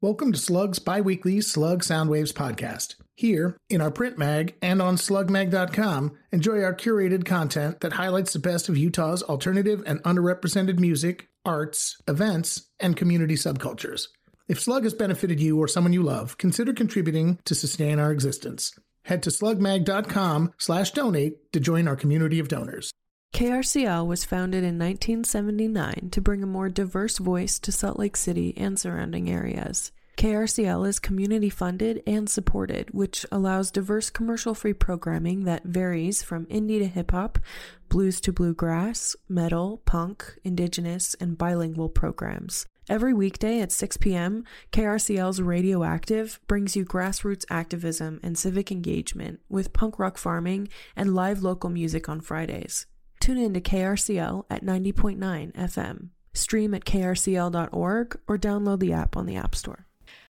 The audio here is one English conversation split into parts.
Welcome to Slug's bi-weekly Slug Soundwaves podcast. Here, in our print mag and on slugmag.com, enjoy our curated content that highlights the best of Utah's alternative and underrepresented music, arts, events, and community subcultures. If Slug has benefited you or someone you love, consider contributing to sustain our existence. Head to slugmag.com/donate to join our community of donors. KRCL was founded in 1979 to bring a more diverse voice to Salt Lake City and surrounding areas. KRCL is community funded and supported, which allows diverse commercial-free programming that varies from indie to hip-hop, blues to bluegrass, metal, punk, indigenous, and bilingual programs. Every weekday at 6 p.m., KRCL's Radioactive brings you grassroots activism and civic engagement with punk rock farming and live local music on Fridays. Tune in to KRCL at 90.9 FM. Stream at krcl.org or download the app on the App Store.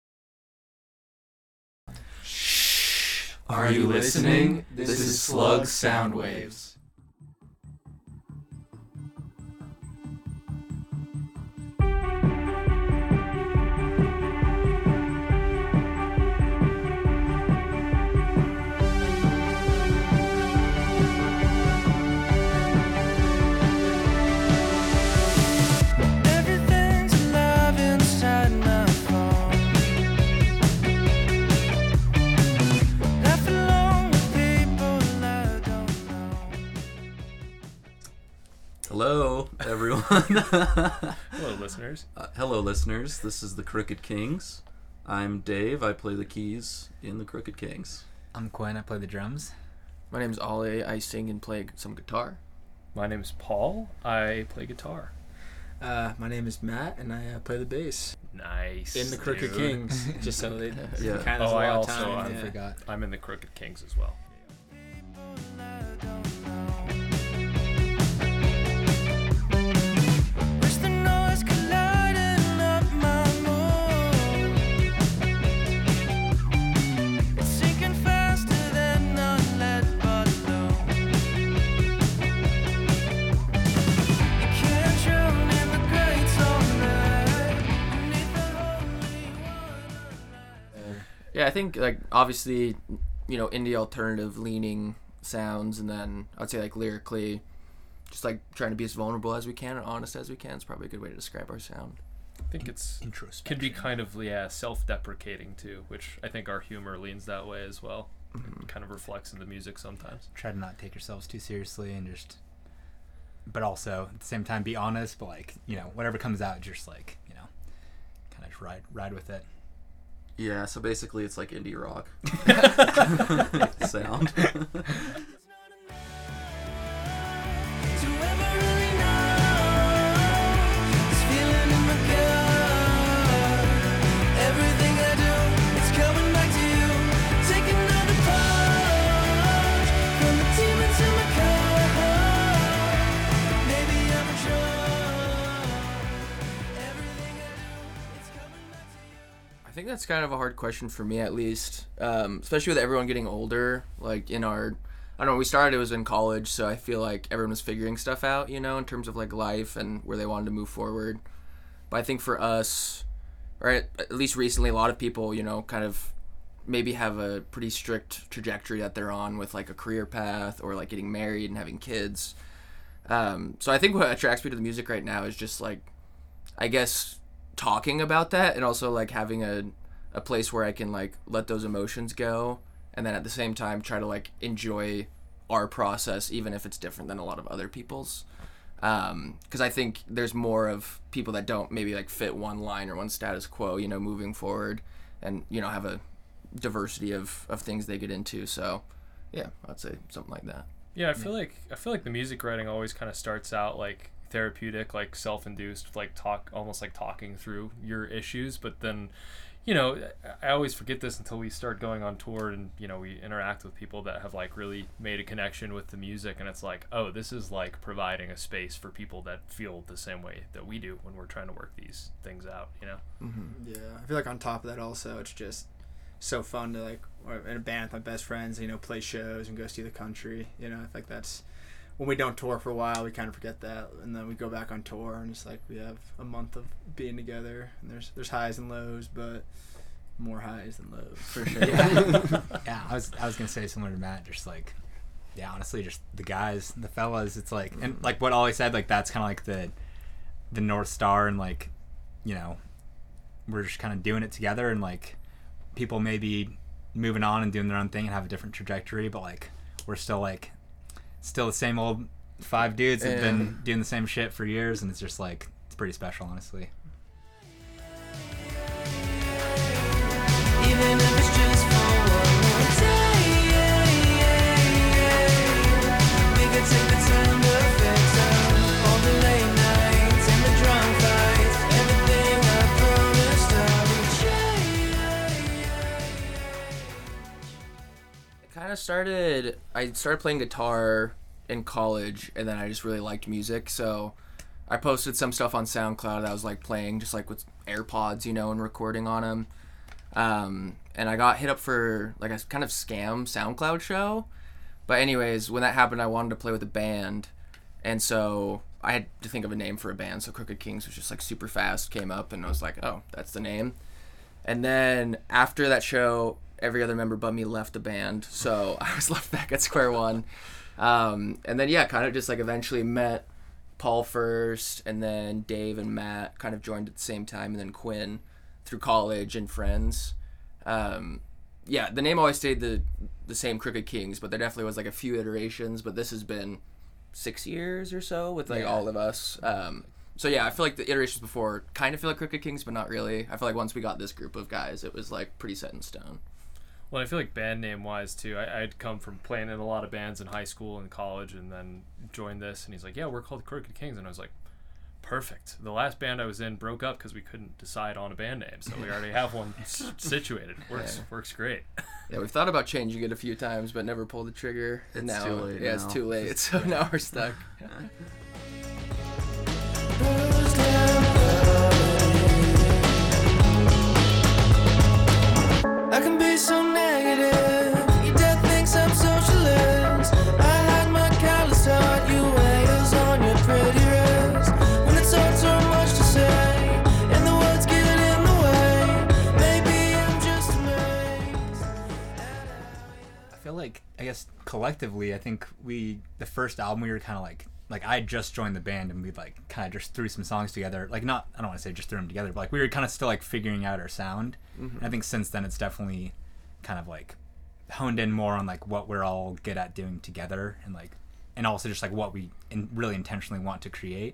Shh! Are you listening? This is Slug Soundwaves. Hello, everyone. Hello, listeners. Hello, listeners. This is the Crooked Kings. I'm Dave. I play the keys in the Crooked Kings. I'm Quinn. I play the drums. My name's Ollie. I sing and play some guitar. My name's Paul. I play guitar. My name is Matt, and I play the bass. Nice. In the Crooked Kings, just so they Yeah. kind of I a lot also of time. I forgot. I'm in the Crooked Kings as well. Yeah, I think, like, obviously, you know, indie alternative leaning sounds, and then I'd say, like, lyrically, just, like, trying to be as vulnerable as we can and honest as we can is probably a good way to describe our sound. I think it's can be kind of self-deprecating too, which I think our humor leans that way as well. Mm-hmm. It kind of reflects in the music sometimes. Try to not take yourselves too seriously and just, but also at the same time be honest. But like, you know, whatever comes out, just like, you know, kind of just ride with it. Yeah, so basically it's like indie rock sound. I think that's kind of a hard question for me, at least, especially with everyone getting older. Like, in our, I don't know, we started, it was in college, so I feel like everyone was figuring stuff out, you know, in terms of, like, life and where they wanted to move forward. But I think for us, or at least recently, a lot of people, you know, kind of maybe have a pretty strict trajectory that they're on with, like, a career path or, like, getting married and having kids. So I think what attracts me to the music right now is just, like, I guess talking about that, and also, like, having a place where I can, like, let those emotions go, and then at the same time try to, like, enjoy our process, even if it's different than a lot of other people's. Because I think there's more of people that don't maybe, like, fit one line or one status quo, you know, moving forward, and, you know, have a diversity of things they get into. So yeah, I'd say something like that. Yeah, I feel like the music writing always kind of starts out like therapeutic, like self-induced, like almost like talking through your issues, but then, you know, I always forget this until we start going on tour and, you know, we interact with people that have like really made a connection with the music, and it's like, oh, this is like providing a space for people that feel the same way that we do when we're trying to work these things out, you know? Mm-hmm. Yeah, I feel like on top of that also, it's just so fun to, like, or in a band with my best friends, you know, play shows and go see the country, you know. I think that's when we don't tour for a while, we kind of forget that, and then we go back on tour, and it's like we have a month of being together, and there's highs and lows, but more highs than lows for sure. Yeah, I was gonna say similar to Matt, just like, yeah, honestly, just the guys, the fellas. It's like, and like what Ollie said, like that's kind of like the North Star, and like, you know, we're just kind of doing it together, and like people may be moving on and doing their own thing and have a different trajectory, but like we're still the same old 5 dudes that've been doing the same shit for years, and it's just like, it's pretty special, honestly. Even if it's just for one more day, we could take the time to fix up all the late nights and the drunk fights, everything I promised I started playing guitar in college, and then I just really liked music, so I posted some stuff on SoundCloud that I was like playing just like with AirPods, you know, and recording on them. And I got hit up for like a kind of scam SoundCloud show. But anyways, when that happened, I wanted to play with a band, and so I had to think of a name for a band. So Crooked Kings was just like super fast, came up, and I was like, oh, that's the name. And then after that show, every other member but me left the band, so I was left back at square one. And then yeah, kind of just like eventually met Paul first, and then Dave and Matt kind of joined at the same time, and then Quinn through college and friends. Yeah, the name always stayed the same, Crooked Kings, but there definitely was like a few iterations, but this has been 6 years or so with like all of us. So yeah, I feel like the iterations before kind of feel like Crooked Kings, but not really. I feel like once we got this group of guys, it was like pretty set in stone. Well, I feel like band name wise too, I'd come from playing in a lot of bands in high school and college, and then joined this, and he's like, yeah, we're called Crooked Kings, and I was like, perfect. The last band I was in broke up because we couldn't decide on a band name, so we already have one situated. Works great. Yeah, we've thought about changing it a few times, but never pulled the trigger. And It's now, too late yeah, now. it's too late. So now we're stuck. I can be so negative. Your dad thinks I'm socialist. I hide my callous heart. You wails on your pretty wrist. When it's all too much to say, and the words get in the way. Maybe I'm just amazed. I feel like, I guess collectively, I think the first album, we were kind of like I had just joined the band, and we like kind of just threw some songs together. Like, not, I don't want to say just threw them together, but like we were kind of still like figuring out our sound. And I think since then it's definitely kind of like honed in more on like what we're all good at doing together, and also just like what we really intentionally want to create.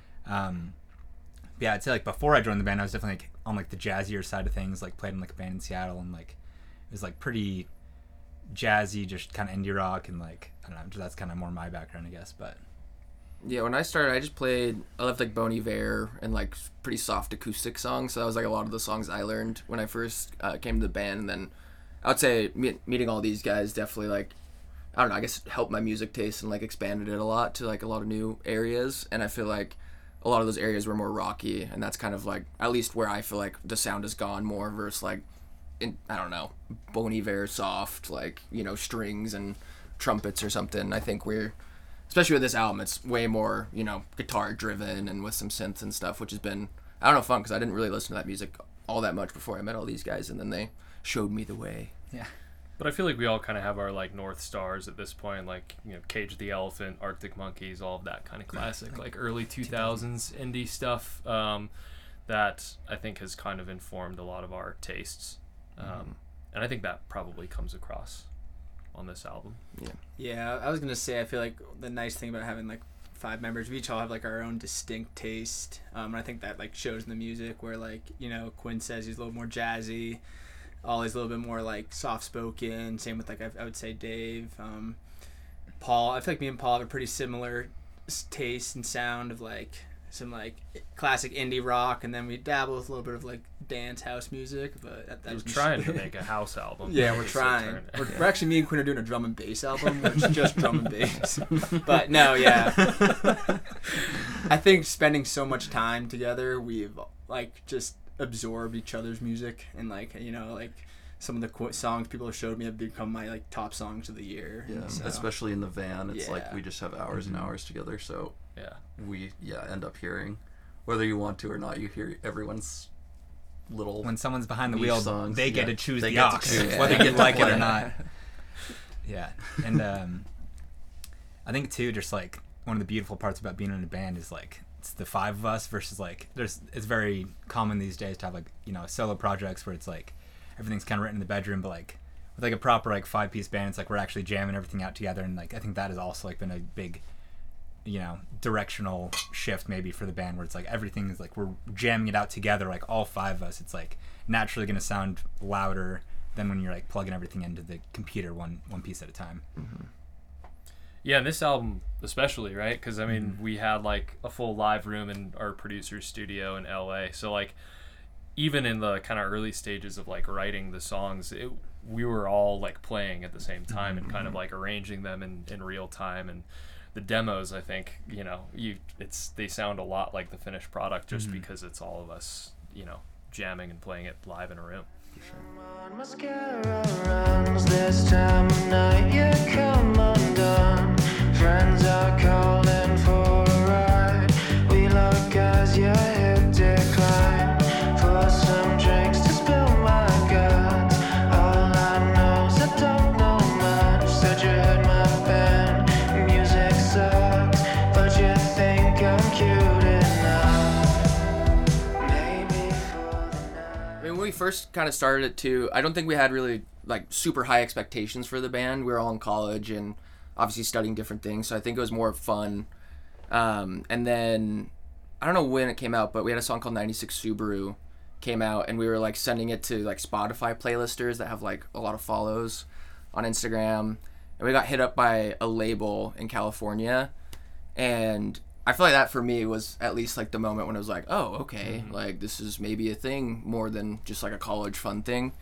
Yeah, I'd say like before I joined the band, I was definitely like on like the jazzier side of things, like played in like a band in Seattle, and like it was like pretty jazzy, just kind of indie rock, and like I don't know, that's kind of more my background, I guess. But Yeah, when I started, I left like Bon Iver and like pretty soft acoustic songs. So that was like a lot of the songs I learned when I first came to the band. And then I would say meeting all these guys definitely like, I don't know, I guess helped my music taste and like expanded it a lot to like a lot of new areas. And I feel like a lot of those areas were more rocky, and that's kind of like at least where I feel like the sound has gone more versus like, I don't know, Bon Iver soft, like, you know, strings and trumpets or something. I think especially with this album, it's way more, you know, guitar driven and with some synths and stuff, which has been, I don't know, fun, because I didn't really listen to that music all that much before I met all these guys, and then they showed me the way. yeah, But I feel like we all kind of have our like North Stars at this point, like, you know, Cage the Elephant, Arctic Monkeys, all of that kind of classic, like early 2000s indie stuff that I think has kind of informed a lot of our tastes. And I think that probably comes across on this album. Yeah, I was gonna say, I feel like the nice thing about having like 5 members, we each all have like our own distinct taste, and I think that like shows in the music, where like, you know, Quinn says he's a little more jazzy, Ollie's a little bit more like soft spoken, same with like I would say Dave, Paul. I feel like me and Paul have a pretty similar taste and sound of like some like classic indie rock, and then we dabble with a little bit of like dance house music, but We're trying to make a house album. Yeah, we're trying. We're actually, me and Quinn are doing a drum and bass album, which is just drum and bass. But no, yeah. I think spending so much time together, we've like just absorbed each other's music, and like, you know, like some of the songs people have showed me have become my like top songs of the year. Yeah, So, especially in the van, it's like Yeah. we just have hours and hours together, so Yeah. we end up hearing, whether you want to or not, you hear everyone's little When someone's behind the niche wheel, songs. they get Yeah. to choose They the get to aux, choose. whether They you get to like it or play. not. Yeah, and I think too, just like one of the beautiful parts about being in a band is like it's the five of us versus like it's very common these days to have like, you know, solo projects where it's like everything's kind of written in the bedroom, but like with like a proper like 5-piece band, it's like we're actually jamming everything out together, and like I think that has also like been a big, you know, directional shift maybe for the band where it's like everything is like we're jamming it out together, like all five of us. It's like naturally going to sound louder than when you're like plugging everything into the computer one piece at a time. Yeah, and this album especially, right? Because I mean, we had like a full live room in our producer's studio in LA. So like, even in the kind of early stages of like writing the songs, we were all like playing at the same time and kind of like arranging them in real time. And the demos, I think, you know, they sound a lot like the finished product just because it's all of us, you know, jamming and playing it live in a room. Mascara runs this time of night, you come undone. Friends are calling for a ride. We look as your hip decline. For some drinks to spill my guts. All I know is I don't know much. Said you heard my band, music sucks, but you think I'm cute enough. Maybe for the night. I mean, when we first kind of started it too, I don't think we had really like super high expectations for the band. We were all in college and obviously studying different things, so I think it was more fun. And then I don't know when it came out, but we had a song called 96 Subaru came out, and we were like sending it to like Spotify playlisters that have like a lot of follows on Instagram, and we got hit up by a label in California, and I feel like that for me was at least like the moment when it was like, oh, okay, like this is maybe a thing more than just like a college fun thing.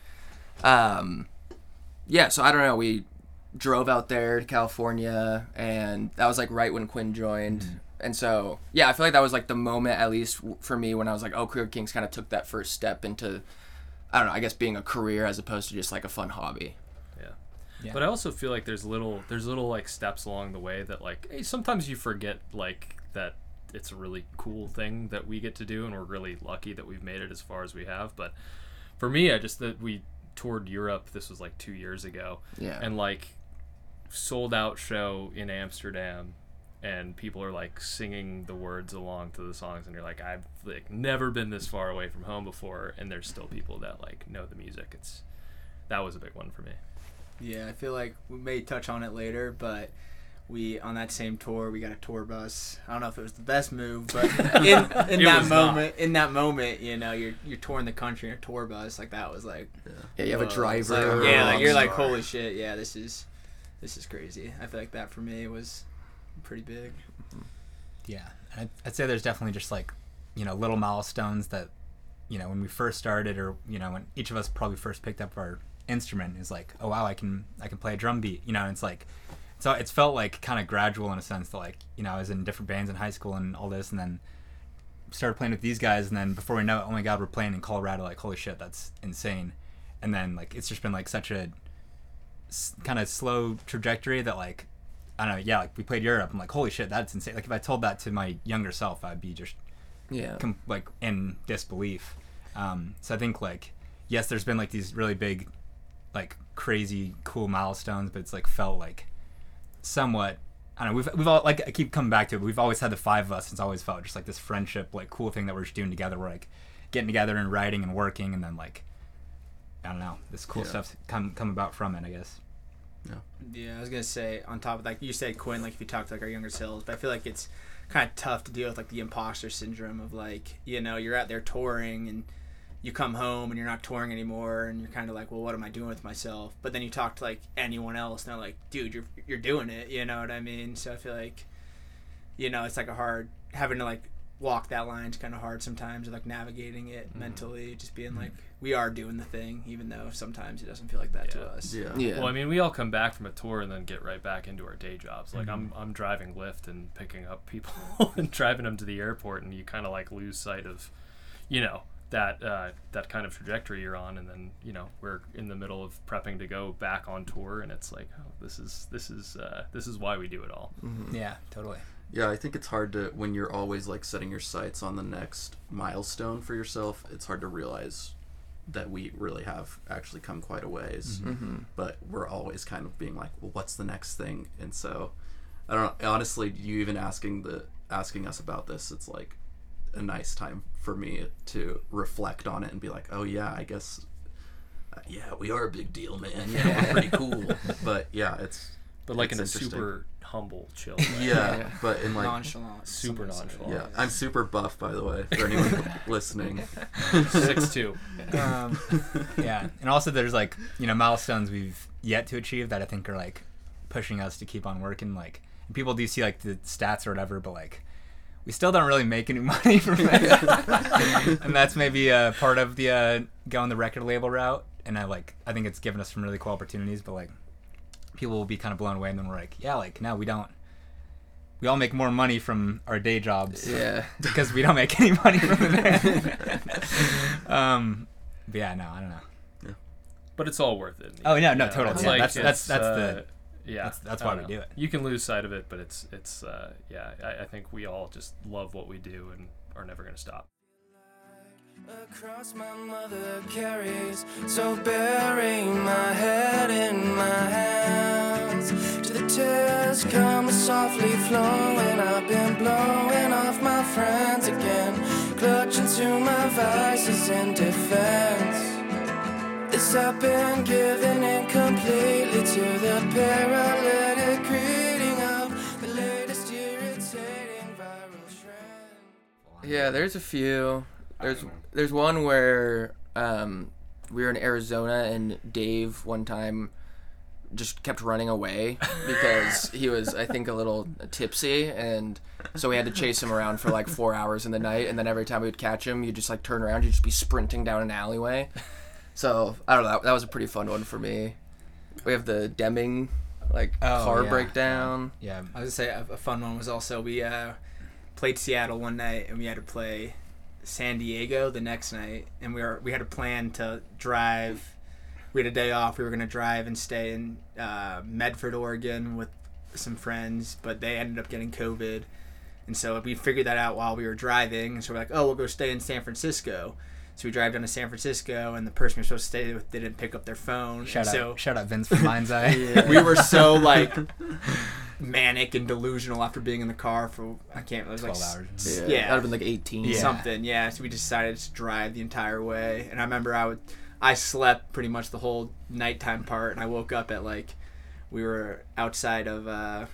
Yeah, so I don't know, we drove out there to California, and that was like right when Quinn joined. And so, yeah, I feel like that was like the moment, at least for me, when I was like, oh, Crooked Kings kind of took that first step into, I don't know, I guess being a career as opposed to just like a fun hobby. Yeah. But I also feel like there's little like steps along the way that like, hey, sometimes you forget like that it's a really cool thing that we get to do, and we're really lucky that we've made it as far as we have. But for me, that we toured Europe, this was like 2 years ago, Yeah. and like sold out show in Amsterdam, and people are like singing the words along to the songs, and you're like, I've like never been this far away from home before, and there's still people that like know the music. That was a big one for me. Yeah, I feel like we may touch on it later, but we on that same tour we got a tour bus. I don't know if it was the best move, but in that moment, you know, you're touring the country in a tour bus, like that was like, Yeah, you have a whoa. driver. It's like, or yeah, a like rock you're like, star. holy shit, yeah, this is crazy. I feel like that for me was pretty big. Yeah, I'd say there's definitely just like, you know, little milestones that, you know, when we first started, or you know, when each of us probably first picked up our instrument, is like, oh wow, I can play a drum beat, you know. And it's like, so it's felt like kind of gradual in a sense that like, you know, I was in different bands in high school and all this, and then started playing with these guys, and then before we know it, oh my god, we're playing in Colorado, like holy shit, that's insane. And then like it's just been like such a kind of slow trajectory that like, I don't know, yeah, like we played Europe, I'm like, holy shit, that's insane. Like if I told that to my younger self, I'd be just Yeah. like in disbelief. So I think like, yes, there's been like these really big, like crazy cool milestones, but it's like felt like somewhat, I don't know, we've all, like I keep coming back to it, but we've always had the five of us, and it's always felt just like this friendship, like cool thing that we're just doing together. We're like getting together and writing and working, and then like, I don't know, this cool stuff's come about from it, I guess. Yeah, I was gonna say, on top of like you said, Quinn, like if you talk to like our younger selves, but I feel like it's kind of tough to deal with like the imposter syndrome of like, you know, you're out there touring and you come home and you're not touring anymore, and you're kind of like, well, what am I doing with myself? But then you talk to like anyone else, and they're like, dude, you're doing it, you know what I mean? So I feel like, you know, it's like a hard, having to like walk that line's kind of hard sometimes, or like navigating it mentally, just being like, we are doing the thing, even though sometimes it doesn't feel like that to us. Yeah. Well, I mean, we all come back from a tour and then get right back into our day jobs. Like I'm driving Lyft and picking up people and driving them to the airport, and you kind of like lose sight of, you know, that kind of trajectory you're on, and then we're in the middle of prepping to go back on tour, and it's like, oh, this is why we do it all. Mm-hmm. Yeah, totally. Yeah, I think it's hard to, when you're always like setting your sights on the next milestone for yourself, it's hard to realize that we really have actually come quite a ways. Mm-hmm. But we're always kind of being like, well, what's the next thing? And so I don't know, honestly, you even asking us about this, it's like a nice time for me to reflect on it and be like, oh yeah, I guess yeah, we are a big deal, man. Yeah, we're pretty cool. But yeah, but like it's in a interesting. super humble, chill way. Yeah, but in like Nonchalant. Super nonchalant. yeah, I'm super buff, by the way, for anyone listening. 6'2". Yeah, and also there's like milestones we've yet to achieve that I think are like pushing us to keep on working. Like, and people do see like the stats or whatever, but like we still don't really make any money from it. And that's maybe a part of the going the record label route. And I think it's given us some really cool opportunities, but like people will be kind of blown away, and then we're like, yeah, like no, we don't. We all make more money from our day jobs, Yeah. because we don't make any money from the band. But yeah, no, I don't know. But it's all worth it. Oh no, totally. It's Yeah, like, that's the yeah. that's I why don't we know. do it. You can lose sight of it, but it's yeah. I think we all just love what we do and are never going to stop. Across my mother carries, so bury my head in my hands. To the tears come softly flowing. I've been blowing off my friends again, clutching to my vices in defense. This I've been giving in completely to the paralytic greeting of the latest irritating viral trend. Yeah, there's a few. There's one where we were in Arizona and Dave one time just kept running away because he was, I think, a little tipsy, and so we had to chase him around for like 4 hours in the night, and then every time we would catch him, you'd just like turn around, you'd just be sprinting down an alleyway. So I don't know, that was a pretty fun one for me. We have the Deming car breakdown. Yeah, I was gonna say a fun one was also we played Seattle one night and we had to play San Diego the next night, and we had a plan to drive. We had a day off. We were gonna drive and stay in Medford, Oregon, with some friends, but they ended up getting COVID, and so we figured that out while we were driving. And so we're like, oh, we'll go stay in San Francisco. So we drive down to San Francisco, and the person we were supposed to stay with didn't pick up their phone. shout out Vince from Mind's Eye. We were so like manic and delusional after being in the car for it was 12 like hours. Yeah, Yeah. that'd have been like 18. Yeah. something. Yeah, so we decided to drive the entire way. And I remember I slept pretty much the whole nighttime part, and I woke up at we were outside of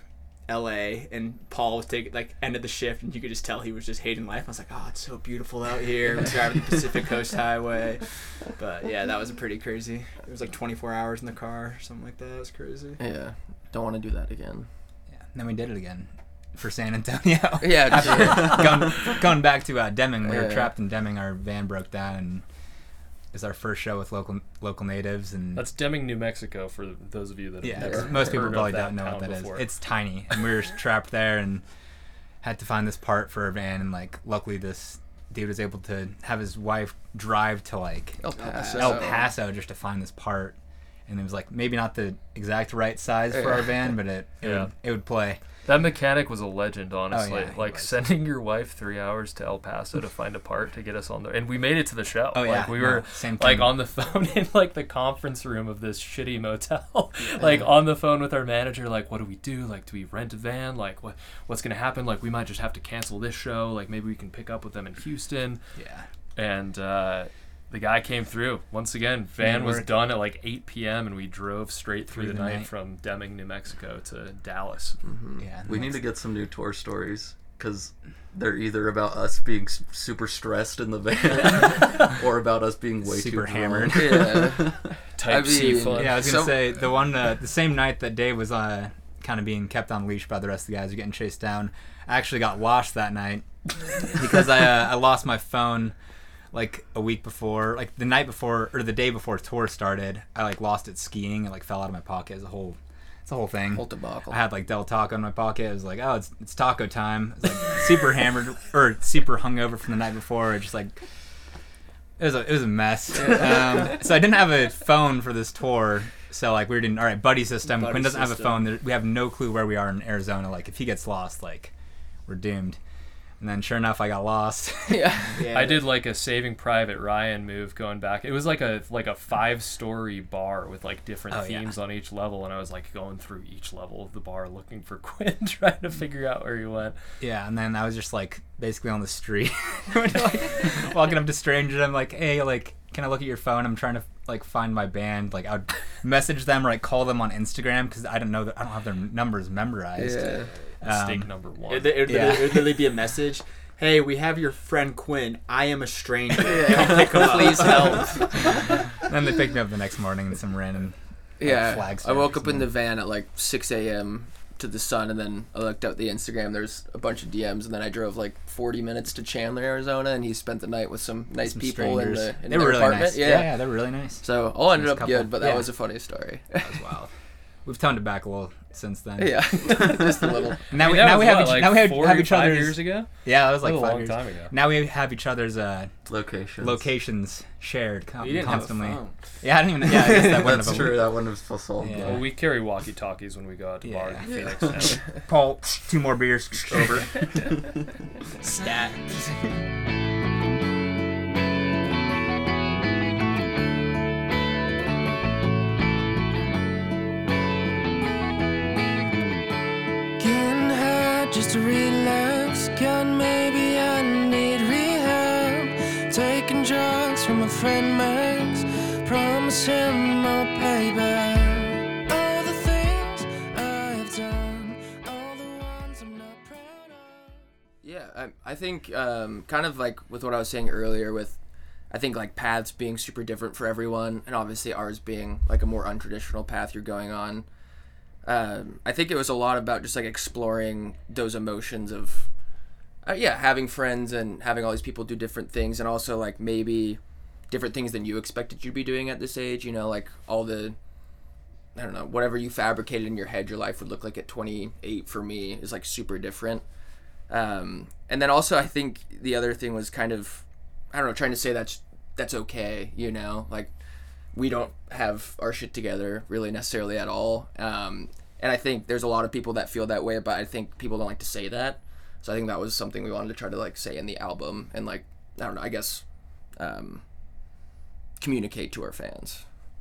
LA, and Paul was ended the shift, and you could just tell he was just hating life. I was like, oh, it's so beautiful out here. We're driving the Pacific Coast Highway. But yeah, that was pretty crazy. It was like 24 hours in the car or something like that. It was crazy. Yeah, don't want to do that again. Yeah, and then we did it again for San Antonio. Yeah, just, going back to Deming, we were Yeah. trapped in Deming. Our van broke down, and it was our first show with local natives. And That's Deming, New Mexico, for those of you that have never most people heard probably of that don't know what town that is. before. It's tiny, and we were trapped there and had to find this part for our van. And luckily, this dude was able to have his wife drive to El Paso. El Paso just to find this part. And it was maybe not the exact right size for our van, but it would play. That mechanic was a legend, honestly. yeah, he was. Sending your wife 3 hours to El Paso to find a part to get us on there, and we made it to the show. Oh, yeah. We were same team. on the phone in the conference room of this shitty motel, on the phone with our manager. What do we do? Do we rent a van? What's gonna happen? We might just have to cancel this show. Maybe we can pick up with them in Houston. Yeah. And the guy came through. Once again, van was done at 8 p.m. and we drove straight through the night from Deming, New Mexico to Dallas. Mm-hmm. Yeah. We need to get some new tour stories, because they're either about us being super stressed in the van or about us being way super too hammered. Yeah. Type C fun. Yeah, I was gonna say the one the same night that Dave was kind of being kept on leash by the rest of the guys who were getting chased down. I actually got lost that night because I lost my phone a week before, the night before or the day before tour started. I lost it skiing. It fell out of my pocket. It's a whole thing. Whole debacle. I had Del Taco in my pocket. It was oh, it's taco time. It's super hammered or super hungover from the night before. It just It was a mess. So I didn't have a phone for this tour. So like we were doing, all right, buddy system. Buddy Quinn doesn't have a system. phone. We have no clue where we are in Arizona. Like if he gets lost, like we're doomed. And then sure enough, I got lost. Yeah. Yeah, I did like a Saving Private Ryan move going back. It was like a 5-story bar with like different Oh, yeah. themes on each level, and I was like going through each level of the bar looking for Quinn, trying to figure out where he went. Yeah, and then I was just like basically on the street, like, walking up to strangers. I'm like, hey, like, can I look at your phone? I'm trying to like find my band. Like I would message them or like call them on Instagram because I don't have their numbers memorized. Yeah. Mistake number one. It'd Yeah. literally be a message. Hey, we have your friend Quinn. I am a stranger. Come pick him up. Please help. And then they picked me up the next morning in some random Yeah. Flagstaff I woke or up in the something. van at like 6 a.m. to the sun, and then I looked out the Instagram. There's a bunch of DMs, and then I drove like 40 minutes to Chandler, Arizona, and he spent the night with some nice Some people in strangers. the They were their really apartment. nice. Yeah, they were really nice. So all ended Nice up couple. good, but that Yeah. was a funny story. That was wild. We've toned it back a little since then. Yeah, just a little. Now we that now was we have what, each, like now we have 4 or each 5 other's years ago. Yeah, that was That like was a 5 long years. time ago. Now we have each other's Locations. shared You didn't constantly. have a phone. Yeah, I didn't even. Yeah, I guess that wouldn't That's have true. That wouldn't have solved Yeah. that. Well, we carry walkie-talkies when we go out to bars in Yeah. Phoenix. Paul, 2 more beers. Over. Stat. Getting high just to relax. God, maybe I need rehab. Taking drugs from a friend Max. Promise him I'll pay back. All the things I have done, all the ones I'm not proud of. Yeah, I think kind of like with what I was saying earlier with, I think like paths being super different for everyone, and obviously ours being like a more untraditional path you're going on. I think it was a lot about just like exploring those emotions of, having friends and having all these people do different things, and also like maybe different things than you expected you'd be doing at this age. You know, like all the, I don't know, whatever you fabricated in your head your life would look like at 28 for me is like super different. And then also I think the other thing was kind of, I don't know, trying to say that's okay, you know, like we don't have our shit together really necessarily at all. And I think there's a lot of people that feel that way, but I think people don't like to say that. So I think that was something we wanted to try to like say in the album and like, I don't know, I guess, communicate to our fans.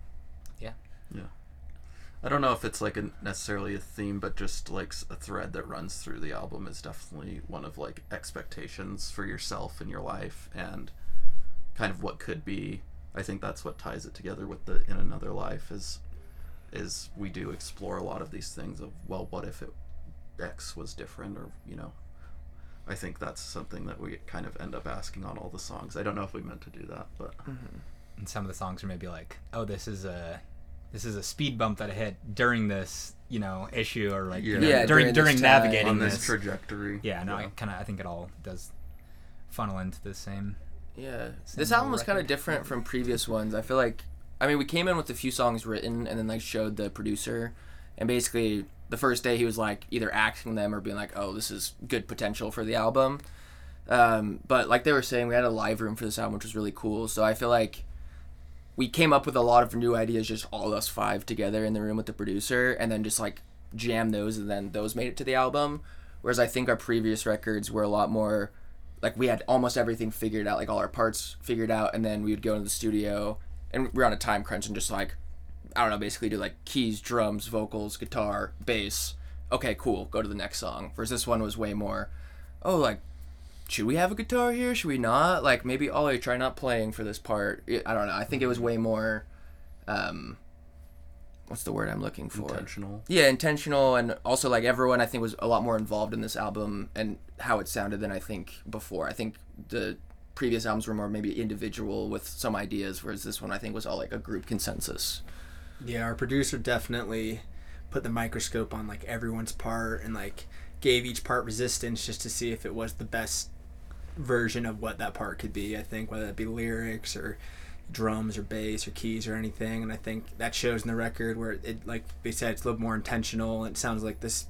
I don't know if it's like necessarily a theme, but just like a thread that runs through the album is definitely one of like expectations for yourself and your life and kind of what could be. I think that's what ties it together with the In Another Life is we do explore a lot of these things of, well, what if X was different, or, you know, I think that's something that we kind of end up asking on all the songs. I don't know if we meant to do that, but And some of the songs are maybe like, oh, this is a speed bump that I hit during this, you know, issue, or like you know, Yeah, during during this navigating on this this. trajectory. Yeah, no, I think it all does funnel into the same. Yeah, Same this album was record. kind of different from previous ones. I feel like, I mean, we came in with a few songs written and then like showed the producer, and basically the first day he was like either acting them or being like, oh, this is good potential for the album. But like they were saying, we had a live room for this album, which was really cool. So I feel like we came up with a lot of new ideas, just all us 5 together in the room with the producer, and then just like jam those, and then those made it to the album. Whereas I think our previous records were a lot more like we had almost everything figured out, like all our parts figured out, and then we would go into the studio and we were on a time crunch and just like, I don't know, basically do like keys, drums, vocals, guitar, bass. Okay, cool, go to the next song. Whereas this one was way more, oh, like, should we have a guitar here? Should we not? Like, maybe Ollie, try not playing for this part. I don't know. I think it was way more, what's the word I'm looking for? Intentional. Yeah, intentional, and also like everyone I think was a lot more involved in this album and how it sounded than I think before. I think the previous albums were more maybe individual with some ideas, whereas this one I think was all like a group consensus. Yeah, our producer definitely put the microscope on like everyone's part and like gave each part resistance just to see if it was the best version of what that part could be. I think whether it be lyrics or drums or bass or keys or anything, and I think that shows in the record where it, like they said, it's a little more intentional. It sounds like this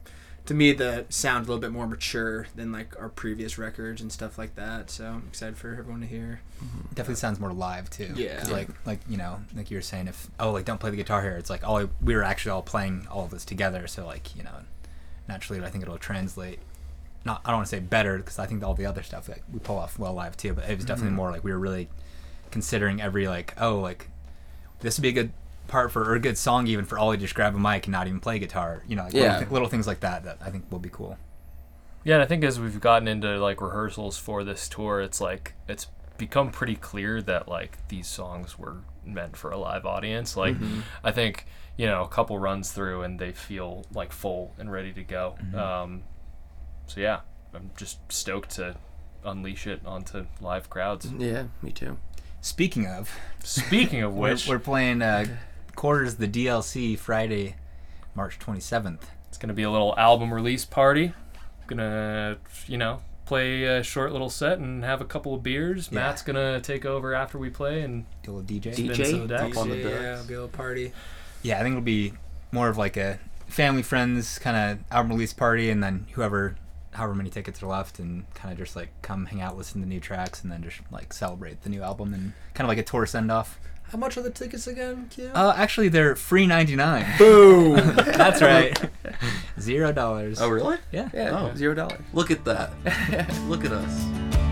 to me the sound's a little bit more mature than like our previous records and stuff like that. So I'm excited for everyone to hear. Definitely sounds more live too. Yeah. 'Cause like you know, like you were saying, if don't play the guitar here, it's like we were actually all playing all of this together. So like you know, naturally I think it'll translate. I don't want to say better because I think all the other stuff that we pull off well live too. But it was definitely more like we were really considering every this would be a good part or a good song even for Ollie to just grab a mic and not even play guitar. You know, like little things like that I think will be cool. Yeah, and I think as we've gotten into like rehearsals for this tour, it's become pretty clear that like these songs were meant for a live audience. Like I think, you know, a couple runs through and they feel like full and ready to go. So yeah, I'm just stoked to unleash it onto live crowds. Yeah, me too. Speaking of which, we're playing Quarters the DLC Friday, March 27th. It's gonna be a little album release party. Gonna, you know, play a short little set and have a couple of beers. Yeah. Matt's gonna take over after we play and Do a little DJ. spin some of the decks. on the decks. Yeah, be a little party. Yeah, I think it'll be more of like a family friends kind of album release party, and then however many tickets are left, and kind of just like come hang out, listen to new tracks, and then just like celebrate the new album and kind of like a tour send off. How much are the tickets again, Q? Actually, they're free $99. Boom! That's right. $0. Oh, really? Yeah. Yeah, Oh. $0. Look at that. Look at us.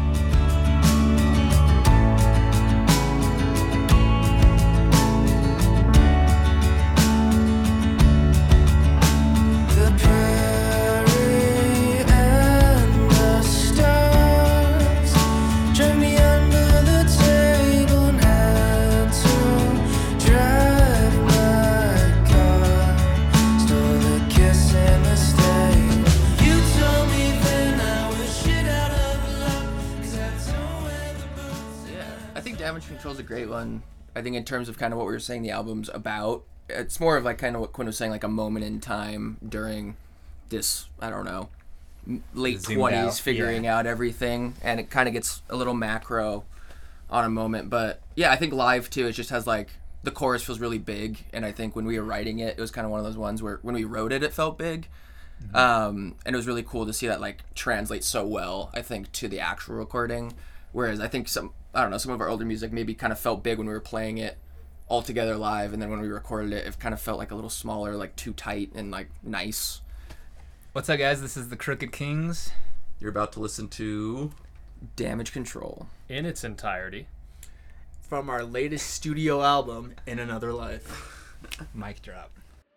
The prairie and the stars drag me under the table and had to drive my car. Stole the kiss and the stay. You told me then I was shit out of luck, 'cause I don't wear the boots. Yeah, I think Damage Control is a great one. I think in terms of kind of what we were saying the album's about, it's more of like kind of what Quinn was saying, like a moment in time during this, I don't know, late Zoomed 20s, out, figuring out everything, and it kind of gets a little macro on a moment. But yeah, I think live too, it just has like, the chorus feels really big, and I think when we were writing it, it was kind of one of those ones where when we wrote it, it felt big. And it was really cool to see that like translate so well, I think, to the actual recording. Whereas I think some of our older music maybe kind of felt big when we were playing it all together live, and then when we recorded it, it kind of felt like a little smaller, like too tight and like nice. What's up, guys? This is the Crooked Kings. You're about to listen to Damage Control. In its entirety. From our latest studio album, In Another Life. Mic drop.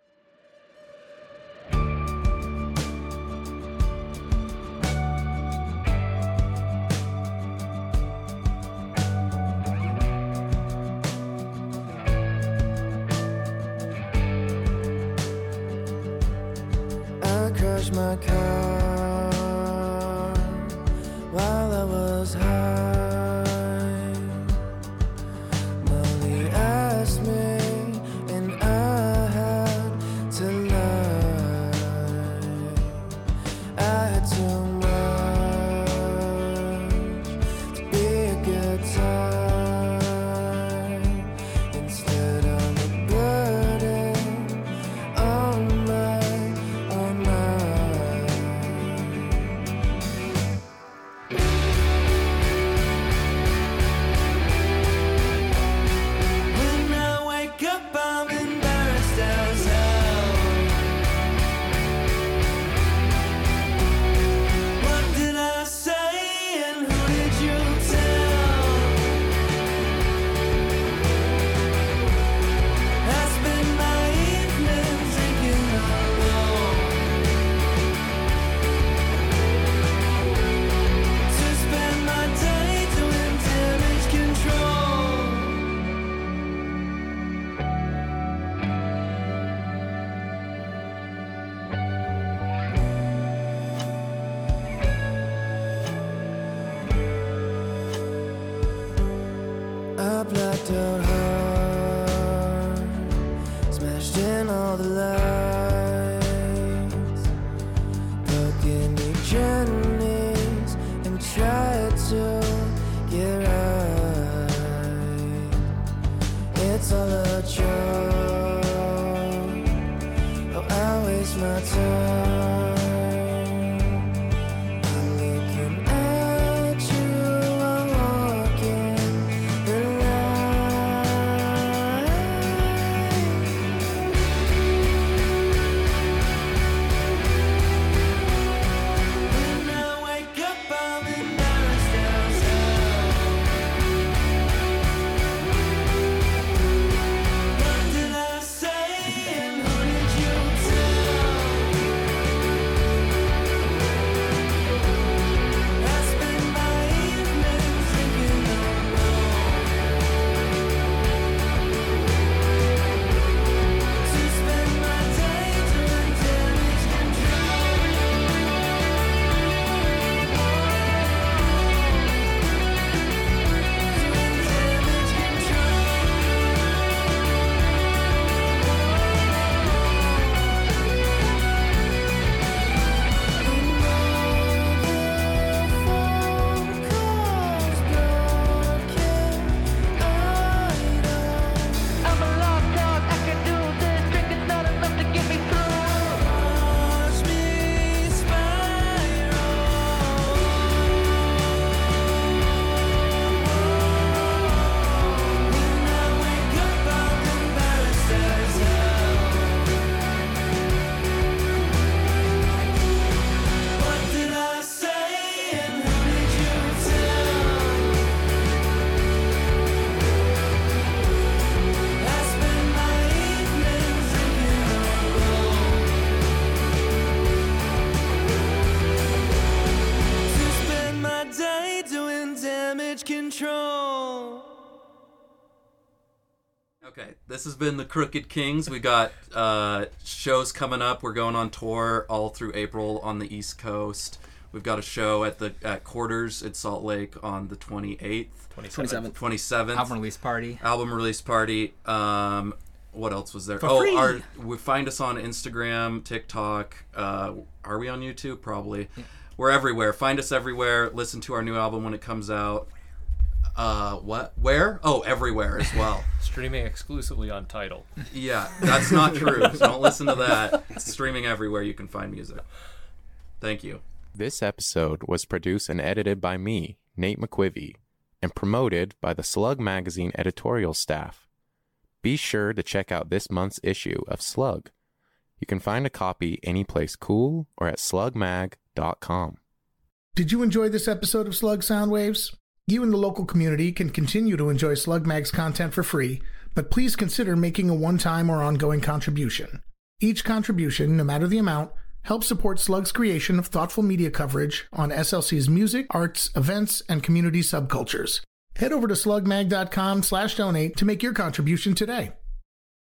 I crashed my car while I was high. Molly asked me, and I had to lie. I had too much to be a good time. Instead, I'm a burden on my own mind. When I wake up, I'm embarrassed as hell. What did I say and who did you tell? I spend my evenings thinking alone. To spend my day doing damage control. I blacked out hard, smashed in all the lights, plugged in each enemies and tried to get right. It's all a joke, how I waste my time. Okay, this has been the Crooked Kings. We got shows coming up. We're going on tour all through April on the East Coast. We've got a show at Quarters at Salt Lake on the 28th. 27th. Album release party. What else was there? Find us on Instagram, TikTok. Are we on YouTube? Probably. Yeah. We're everywhere. Find us everywhere. Listen to our new album when it comes out. What? Where? Oh, everywhere as well. Streaming exclusively on Tidal. Yeah, that's not true. So don't listen to that. It's streaming everywhere you can find music. Thank you. This episode was produced and edited by me, Nate McQuivey, and promoted by the Slug Magazine editorial staff. Be sure to check out this month's issue of Slug. You can find a copy anyplace cool or at slugmag.com. Did you enjoy this episode of Slug Soundwaves? You and the local community can continue to enjoy Slug Mag's content for free, but please consider making a one-time or ongoing contribution. Each contribution, no matter the amount, helps support Slug's creation of thoughtful media coverage on SLC's music, arts, events, and community subcultures. Head over to slugmag.com/donate to make your contribution today.